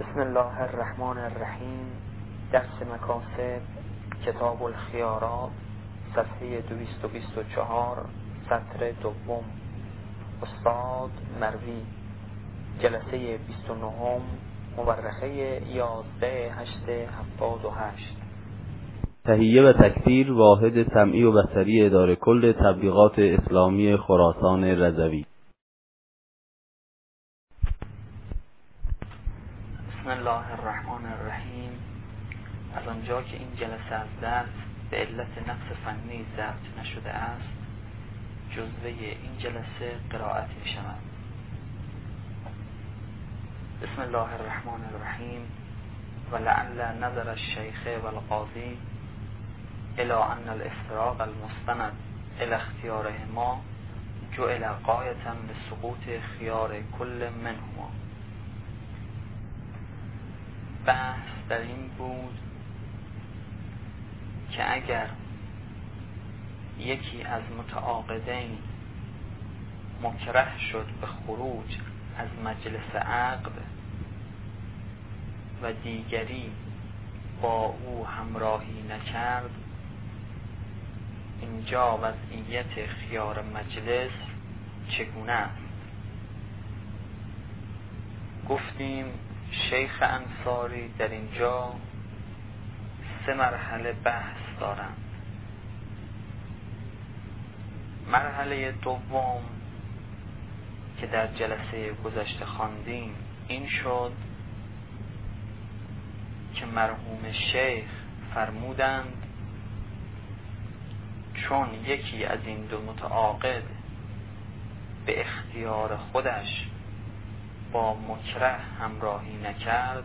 بسم الله الرحمن الرحیم. درس مکاسب، کتاب الخیارات، صفحه 224، سطر دوم. استاد مروی، جلسه 29، مورخه 11/8/78. تهیه و تکثیر واحد سمعی و بصری اداره کل تبلیغات اسلامی خراسان رضوی. بسم الله الرحمن الرحیم. از آنجا که این جلسه از درس به علت نقص فنی ضبط نشده است، جزوه این جلسه قرائت می شود. بسم الله الرحمن الرحیم. ولعل نظر الشیخ والقاضی الى ان الافتراق المستند الى اختیارهما جعل غایة لسقوط خیار کل منهما. بحث در این بود که اگر یکی از متعاقدین مکره شد به خروج از مجلس عقد و دیگری با او همراهی نکرد، اینجا وضعیت خیار مجلس چگونه است؟ گفتیم شیخ انصاری در اینجا 3 مرحله بحث دارند. مرحله دوم که در جلسه گذشته خواندیم این شد که مرحوم شیخ فرمودند چون یکی از این دو متعاقد به اختیار خودش با مکره همراهی نکرد،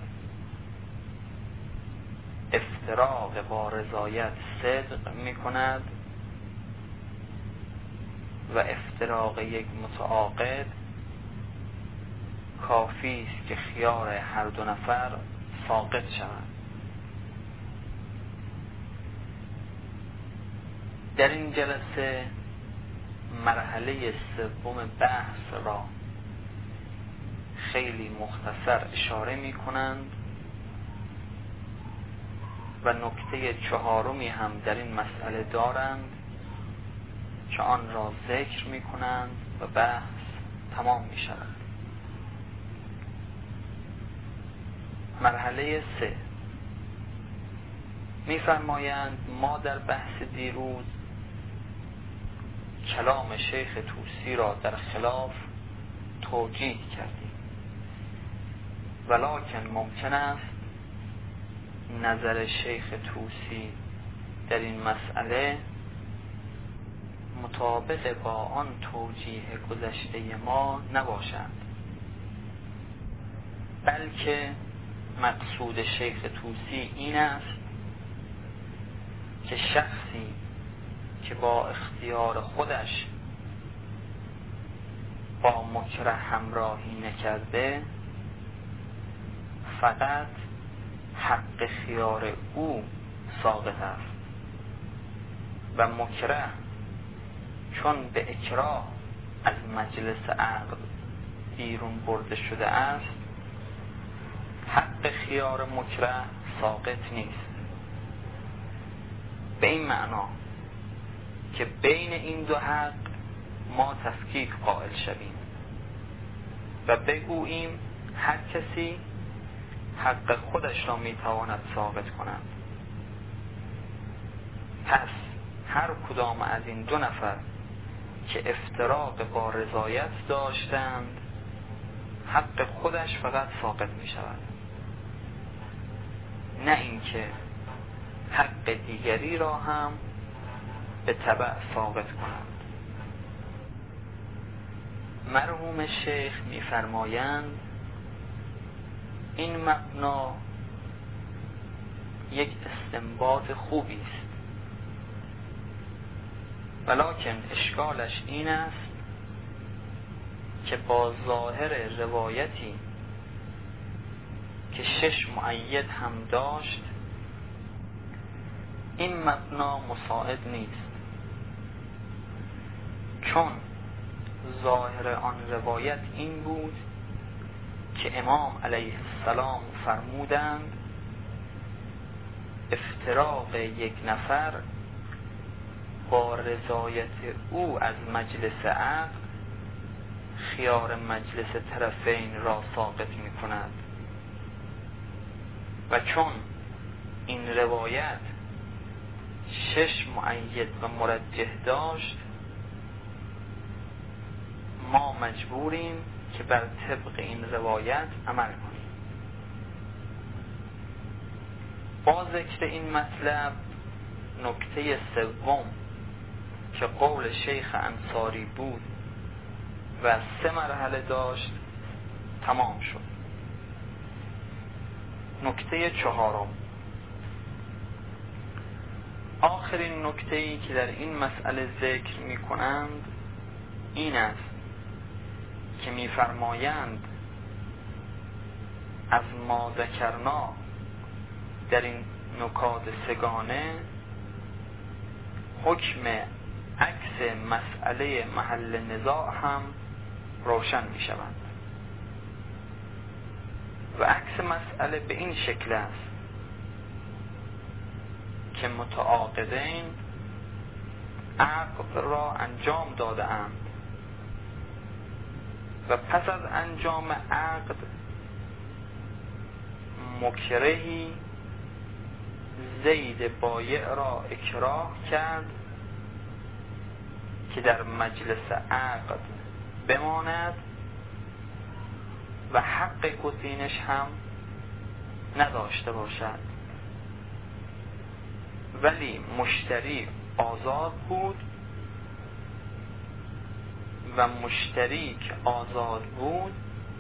افتراق با رضایت صدق می کند و افتراق یک متعاقد کافی است که خیار هر دو نفر ساقط شود. در این جلسه مرحله سوم بحث را خیلی مختصر اشاره می کنند و نکته 4 هم در این مسئله دارند که آن را ذکر می کنند و بحث تمام می شود. مرحله 3 می فرمایند ما در بحث دیروز کلام شیخ طوسی را در خلاف توجیه کردیم، ولکن ممکن است نظر شیخ طوسی در این مسئله مطابق با آن توجیه گذشته ما نباشد، بلکه مقصود شیخ طوسی این است که شخصی که با اختیار خودش با مکره همراهی نکرده فقط حق خیار او ساقط است و مکره چون به اکراه از مجلس عقد بیرون برده شده است، حق خیار مکره ساقط نیست. به این معنا که بین این دو حق ما تفکیک قائل شویم و بگوییم هر کسی حق خودش را میتواند ساقط کند. پس هر کدام از این دو نفر که افتراق با رضایت داشتند حق خودش فقط ساقط می شود، نه اینکه حق دیگری را هم به تبع ساقط کنند. مرحوم شیخ می فرمایند این مبنا یک استنباط خوبی است، ولکن اشکالش این است که با ظاهر روایتی که 6 مؤید هم داشت این مبنا مساعد نیست، چون ظاهر آن روایت این بود که امام علیه السلام فرمودند افتراق یک نفر با رضایت او از مجلس عقد خیار مجلس طرفین را ساقط می کند و چون این روایت 6 مؤید و مرجح داشت ما مجبوریم که بر طبق این روایت عمل کنیم. با ذکر این مطلب نکته سوم که قول شیخ انصاری بود و 3 مرحله داشت تمام شد. نکته 4 آخرین نکته‌ای که در این مسئله ذکر می کنند این است که می فرمایند از ما ذکرنا در این نکات 3 حکم عکس مسئله محل نزاع هم روشن می شود و عکس مسئله به این شکل است که متعاقدین عقد را انجام داده اند و پس از انجام عقد مکرهی زید بایع را اکراه کرد که در مجلس عقد بماند و حق گزینش هم نداشته باشد، ولی مشتری آزاد بود و مشتری که آزاد بود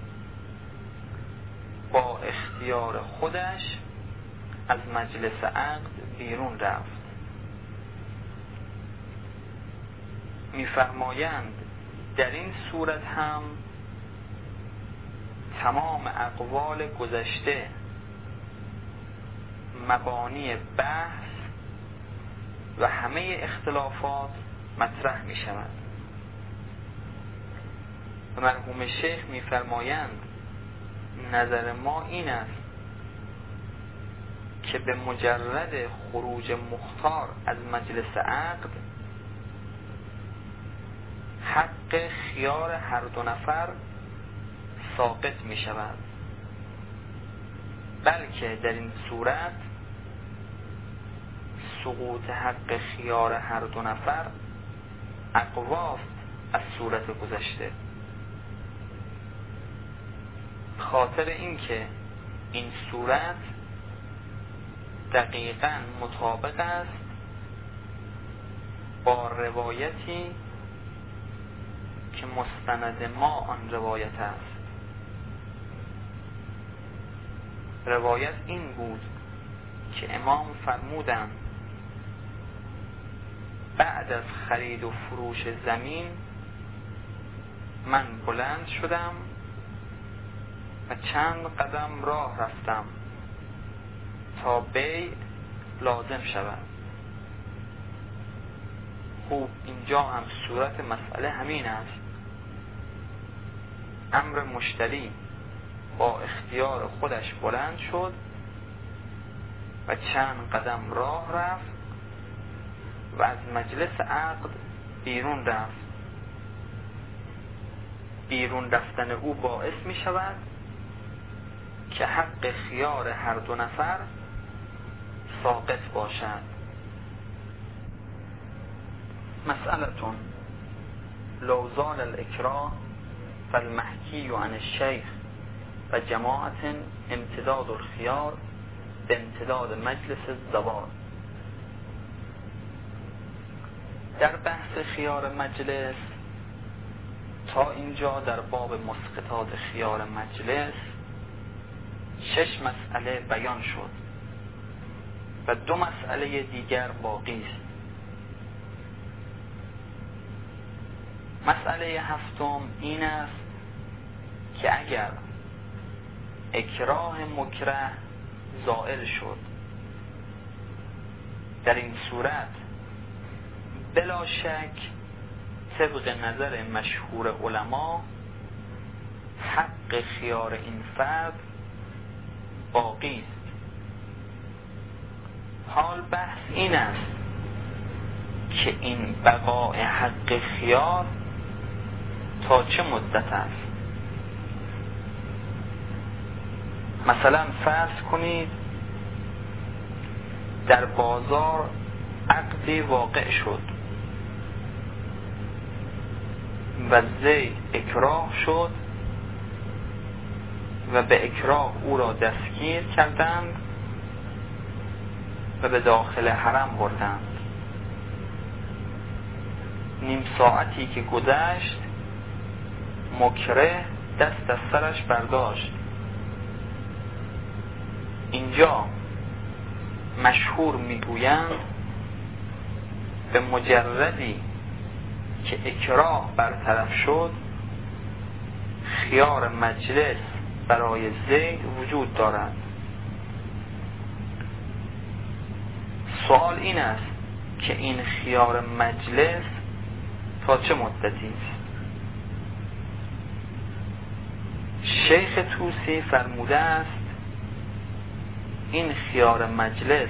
با اختیار خودش از مجلس عقد بیرون رفت. می‌فرمایند در این صورت هم تمام اقوال گذشته مبانی بحث و همه اختلافات مطرح می شود و مرحوم شیخ می فرمایند نظر ما این است که به مجرد خروج مختار از مجلس عقد حق خیار هر 2 نفر ساقط می شود، بلکه در این صورت سقوط حق خیار هر 2 نفر اقواست از صورت گذشته، خاطر اینکه این صورت دقیقاً مطابق است با روایتی که مستند ما آن روایت است. روایت این بود که امام فرمودند بعد از خرید و فروش زمین من بلند شدم و چند قدم راه رفتم تا بیع لازم شود. خوب اینجا هم صورت مسئله همین است. امر مشتری با اختیار خودش بلند شد و چند قدم راه رفت و از مجلس عقد بیرون رفت. بیرون رفتن او باعث می شود که حق خیار هر 2 نفر ساقط باشد. مسئلتون لو زال الاکراه فالمحکی عن الشیخ و جماعت امتداد الخیار به امتداد مجلس الزوال. در بحث خیار مجلس تا اینجا در باب مسقطات خیار مجلس 6 مسئله بیان شد و 2 مسئله دیگر باقی است. مسئله 7 این است که اگر اکراه مکره زائل شد، در این صورت بلا شک طبق نظر مشهور علما حق خیار این فرد باقی است. حال بحث این است که این بقای حق خیار تا چه مدت است. مثلا فرض کنید در بازار عقدی واقع شد و زید اکراه شد و به اکراه او را دستگیر کردند و به داخل حرم بردند. نیم ساعتی که گذشت مکره دست از سرش برداشت. اینجا مشهور میگویند به مجردی که اکراه برطرف شد خیار مجلس برای زید وجود دارد. سوال این است که این خیار مجلس تا چه مدتی است؟ شیخ طوسی فرموده است این خیار مجلس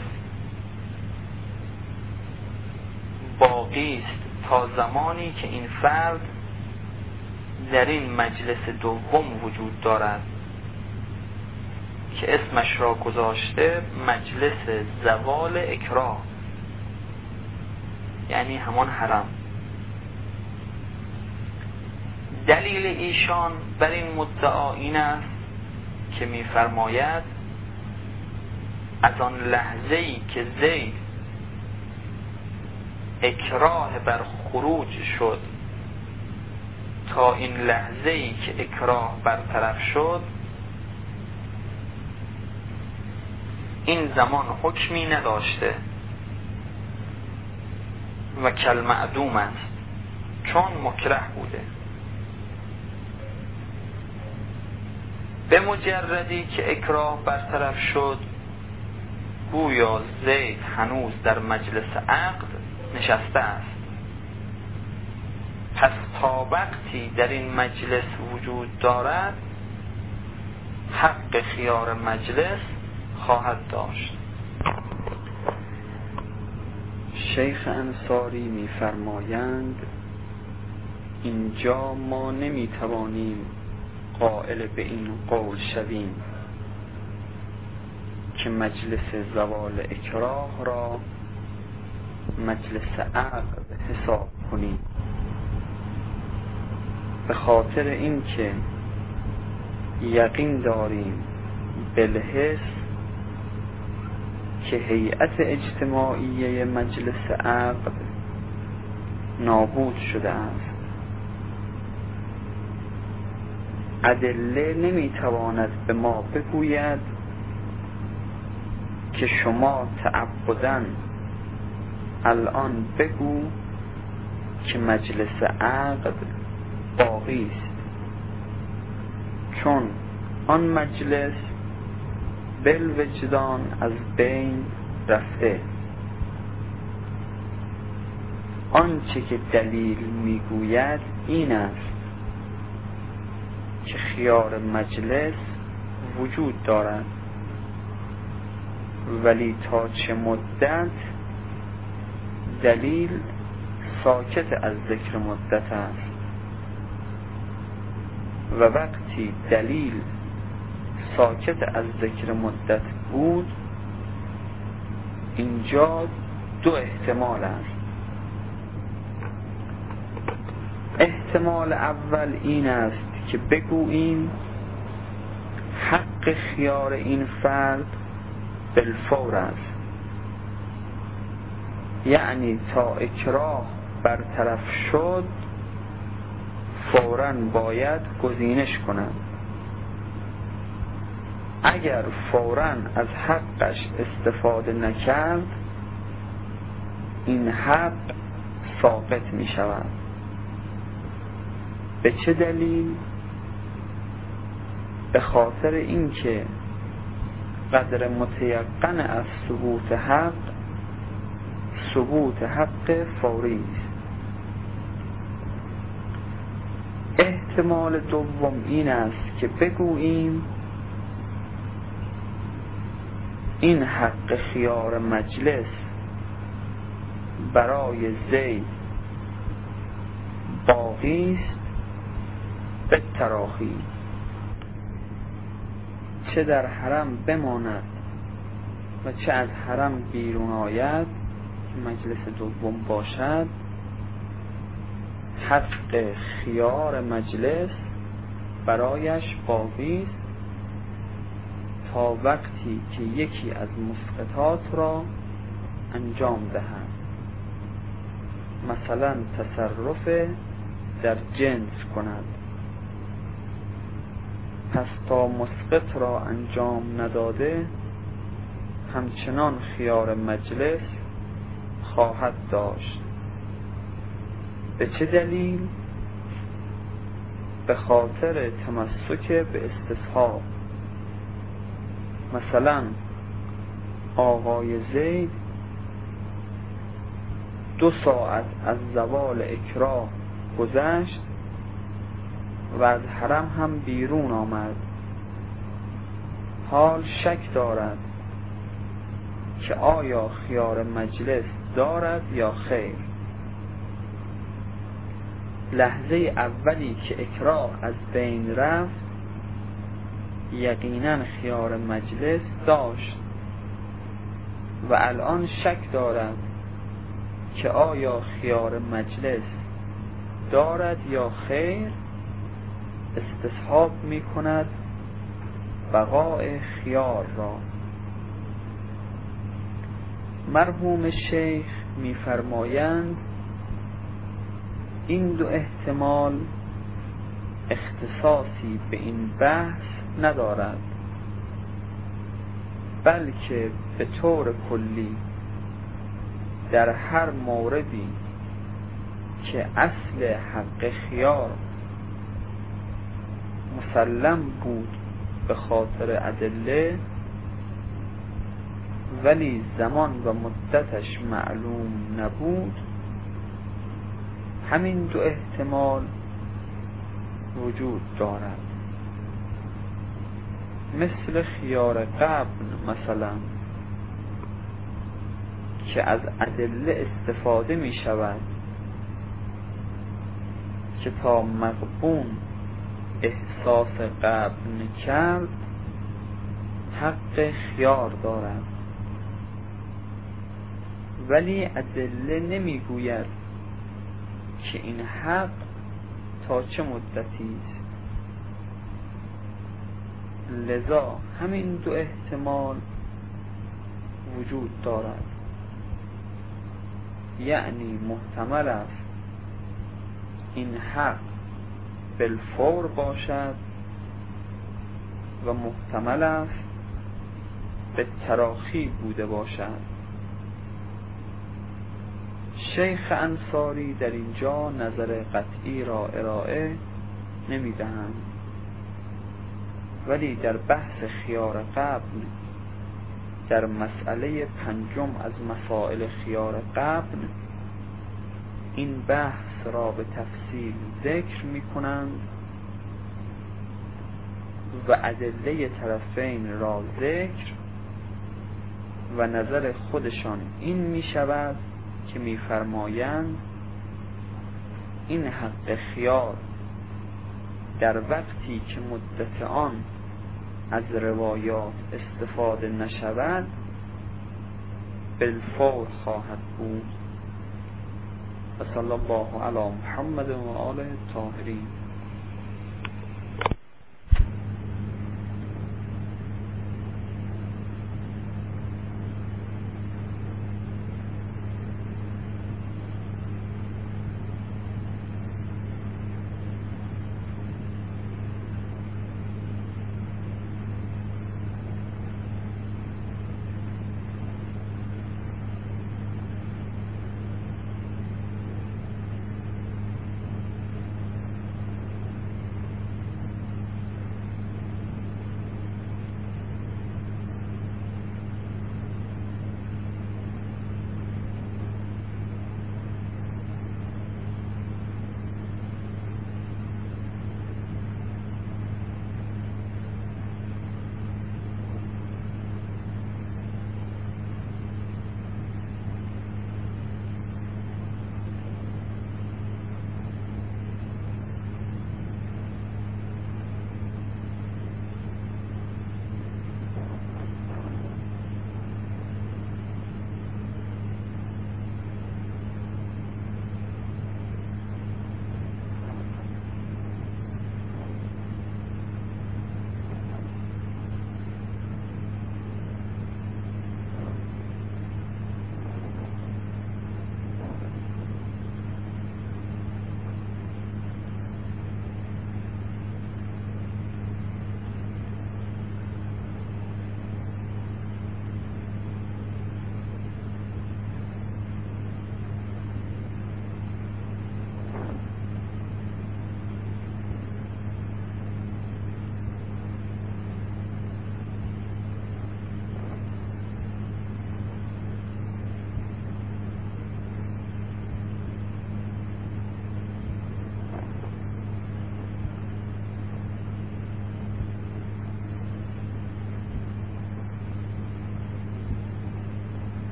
باقی است تا زمانی که این فرد در این مجلس دوم وجود دارد که اسمش را گذاشته مجلس زوال اکراه، یعنی همان حرم. دلیل ایشان بر این مدعا این است که می‌فرماید از آن لحظه‌ای که زید اکراه بر خروج شد تا این لحظه‌ای که اکراه برطرف شد این زمان حکمی نداشته و کالمعدوم است چون مکره بوده. به مجردی که اکراه برطرف شد گویا زید هنوز در مجلس عقد نشسته است، پس تا وقتی در این مجلس وجود دارد حق خیار مجلس خواهد داشت. شیخ انصاری می‌فرمایند اینجا ما نمی‌توانیم قائل به این قول شویم که مجلس زوال اکراه را مجلس عقد حساب کنیم، به خاطر اینکه یقین داریم بالحس که هیئت اجتماعیه مجلس عقد نابود شده است. ادله نمیتواند به ما بگوید که شما تعبداً الان بگو که مجلس عقد باقی است، چون آن مجلس بالوجدان از بین رفته. آنچه که دلیل میگوید این است که خیار مجلس وجود دارد، ولی تا چه مدت دلیل ساکت از ذکر مدت است و وقتی دلیل ساکت از ذکر مدت بود اینجا دو احتمال است. احتمال اول این است که بگوییم حق خیار این فرد بالفور است، یعنی تا اکراه برطرف شد فوراً باید گزینش کنند. اگر فوراً از حقش استفاده نکرد این حق ساقط می شود. به چه دلیل؟ به خاطر اینکه قدر متیقن از ثبوت حق فوری است. احتمال دوم این است که بگوییم این حق خیار مجلس برای زید باقی است به تراخی، چه در حرم بماند و چه از حرم بیرون آید که مجلس دوم باشد، حق خیار مجلس برایش باقی است تا وقتی که یکی از مسقطات را انجام دهد، مثلا تصرف در جنس کند. پس تا مسقط را انجام نداده همچنان خیار مجلس خواهد داشت. به چه دلیل؟ به خاطر تمسک به استصحاب. مثلا آقای زید 2 ساعت از زوال اکراه گذشت و از حرم هم بیرون آمد، حال شک دارد که آیا خیار مجلس دارد یا خیر. لحظه اولی که اکراه از بین رفت یقینا خیار مجلس داشت و الان شک دارد که آیا خیار مجلس دارد یا خیر. استصحاب می کند بقاء خیار را. مرحوم شیخ می فرمایند این 2 احتمال اختصاصی به این بحث ندارد، بلکه به طور کلی در هر موردی که اصل حق خیار مسلم بود به خاطر ادله ولی زمان و مدتش معلوم نبود، همین 2 احتمال وجود دارد. مثل خیار قبل مثلا که از ادله استفاده می شود که تا مغبون احساس قبل کرد حق خیار دارد، ولی ادله نمی گوید که این حق تا چه مدتی است. لذا همین 2 احتمال وجود دارد، یعنی محتمل است این حق بالفور باشد و محتمل است به تراخی بوده باشد. شیخ انصاری در اینجا نظر قطعی را ارائه نمی دهند، ولی در بحث خیار قبل در مسئله 5 از مسائل خیار قبل این بحث را به تفصیل ذکر می کنند و ادله طرفین را ذکر و نظر خودشان این می شود که می فرمایند این حق خیار در وقتی که مدت آن از روایات استفاده نشود بالفور خواهد بود. و صلی الله علی محمد و آله الطاهرین.